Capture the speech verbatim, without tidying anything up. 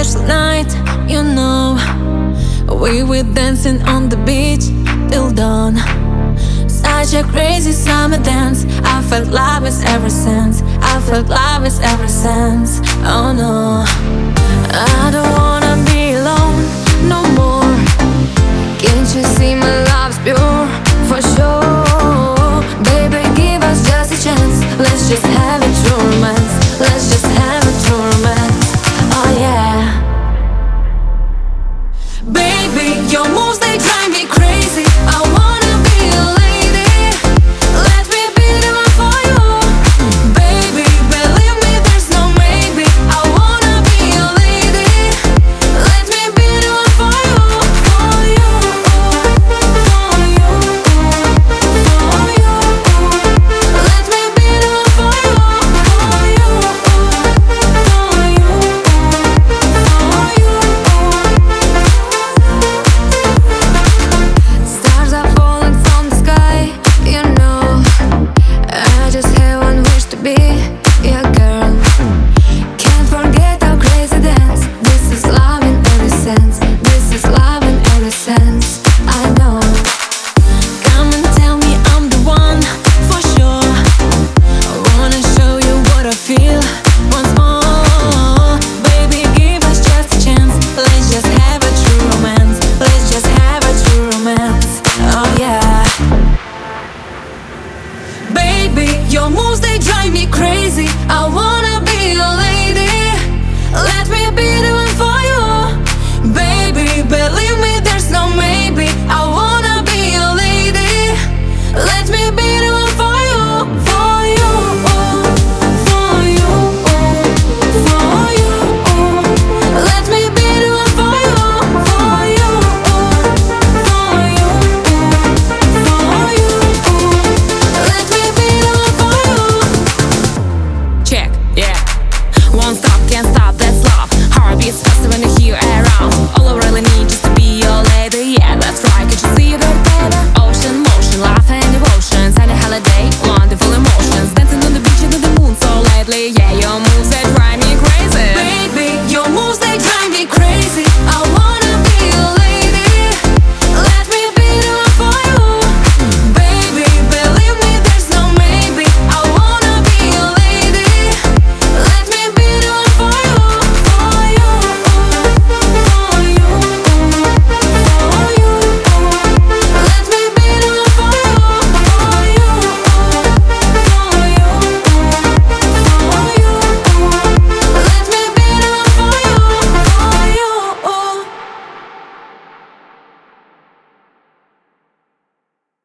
special night, you know. We were dancing on the beach till dawn. Such a crazy summer dance. I felt love is ever since. I felt love is ever since. Oh no, I don't wanna be alone no more. Can't you see my love's pure for sure? Baby, give us just a chance. Let's just have a true romance. Let's just